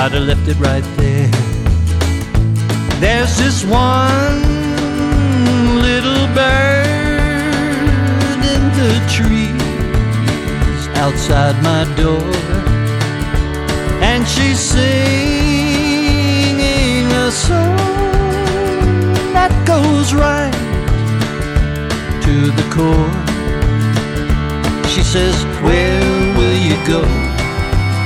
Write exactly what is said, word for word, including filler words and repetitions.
I'd have left it right there. There's this one little bird in the trees outside my door, and she's singing a song that goes right to the core. She says, where will you go